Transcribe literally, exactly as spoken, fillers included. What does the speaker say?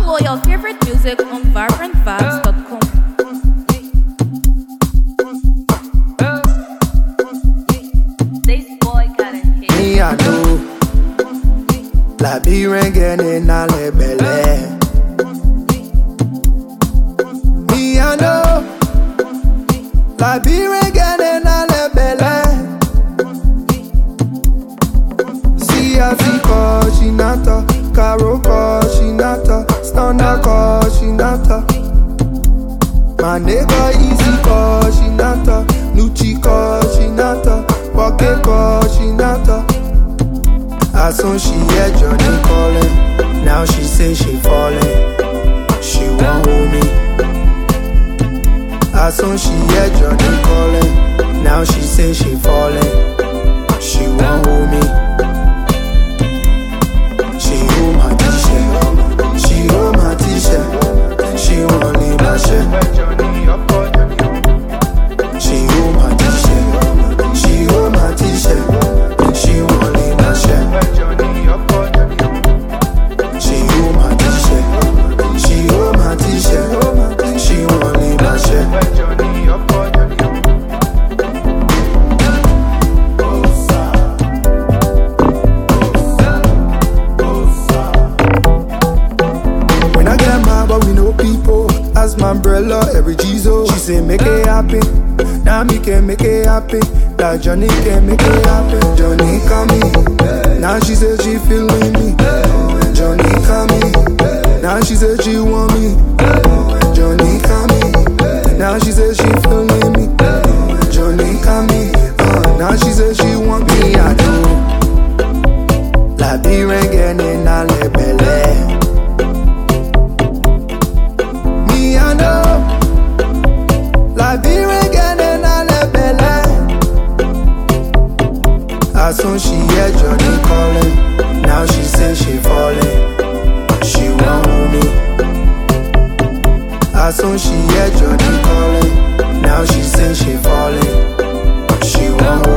Follow your favorite music on vibrant vibes dot com. Me I know, la be ringing in a lebele. Me I know, la be ringing in a lebele. See as he call, she nata, Caro call, she nata, Stunner call, she nata. My nigga easy call, she nata, Nucci call, she nata, Wake call, she nata. As soon she hear Johnny calling, now she say she falling, she won't hold me. As soon she hear Johnny calling, now she say she falling, she won't hold me. She hold my t-shirt, she hold my t-shirt, she won't leave my shirt. She hold my t-shirt, she hold my t-shirt, she won't leave my shirt. She hold my t-shirt, she hold my t-shirt, she won't leave my shirt. When I get mad, but we know people. As my umbrella, every Jizo. She say make it happen. Now me can make it happen. That Johnny can make it happen. Johnny coming. Now she said she feeling me. Johnny coming. Now she said she want me. Johnny coming. Now she said she feeling me. Johnny coming. Uh, now she said she want me. I do. La be ringing in a lebele. Me I know. La be ringing in a lebele. As soon she hear Johnny calling, now she say she falling, she won't hold me. As soon she hear Johnny calling, now she say she falling, she won't hold me.